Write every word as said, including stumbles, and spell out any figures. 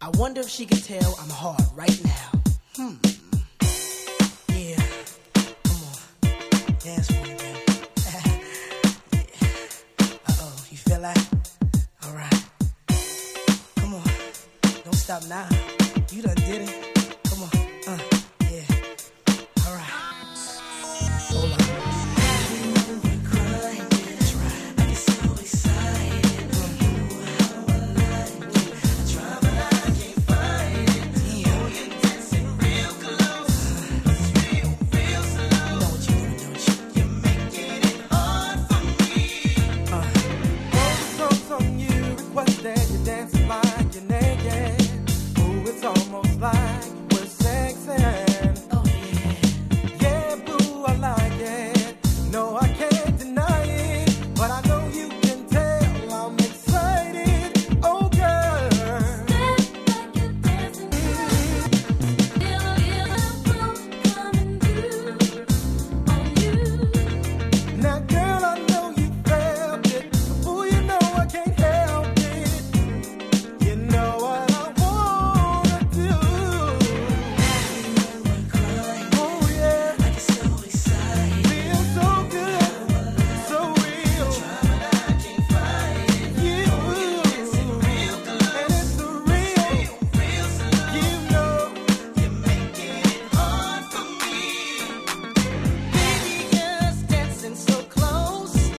I wonder if she can tell I'm hard right now. Hmm. Yeah. Come on. Dance for me, baby. Yeah. Uh-oh. You feel that? All right. Come on. Don't stop now. You done did it. Come on. Uh. Yeah. All right. Hold on. Dance